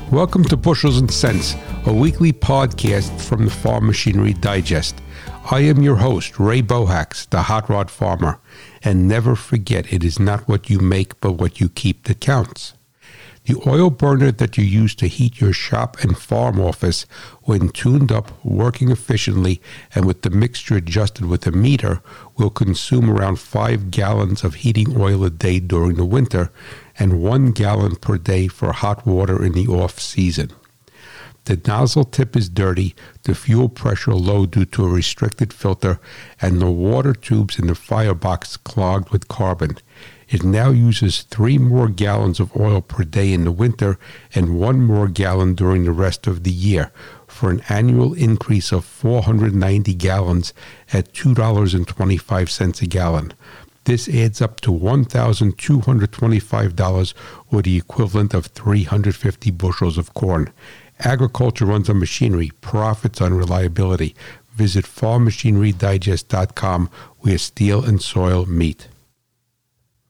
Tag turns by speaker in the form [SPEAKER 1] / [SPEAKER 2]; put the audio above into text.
[SPEAKER 1] Welcome to Bushels and Cents, a weekly podcast from the Farm Machinery Digest. I am your host, Ray Bohacs, the Hot Rod Farmer. And never forget, it is not what you make, but what you keep that counts. The oil burner that you use to heat your shop and farm office, when tuned up, working efficiently, and with the mixture adjusted with a meter, will consume around 5 gallons of heating oil a day during the winter, and 1 gallon per day for hot water in the off-season. The nozzle tip is dirty, the fuel pressure low due to a restricted filter, and the water tubes in the firebox clogged with carbon. It now uses 3 more gallons of oil per day in the winter and 1 more gallon during the rest of the year, for an annual increase of 490 gallons at $2.25 a gallon. This adds up to $1,225, or the equivalent of 350 bushels of corn. Agriculture runs on machinery, profits on reliability. Visit farmmachinerydigest.com, where steel and soil meet.